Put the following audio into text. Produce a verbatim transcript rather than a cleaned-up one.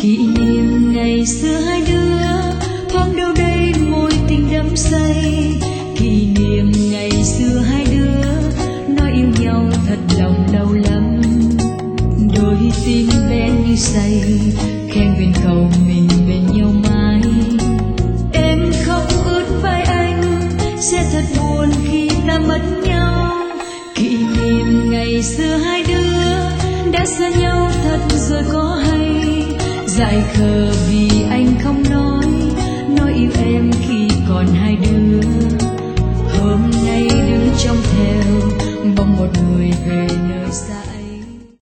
Kỷ niệm ngày xưa hai đứa thoáng đâu đây môi tình đắm say. Kỷ niệm ngày xưa hai đứa nói yêu nhau thật lòng đau lắm. Đôi tim bé như say khen nguyện cầu mình bên nhau mãi. Em không ướt vai anh sẽ thật buồn khi ta mất nhau. Kỷ niệm ngày xưa hai đứa đã xa nhau thật rồi có hay. Dại khờ vì anh không nói nói yêu em khi còn hai đứa. Hôm nay đứng trong theo bóng một người về nơi xa.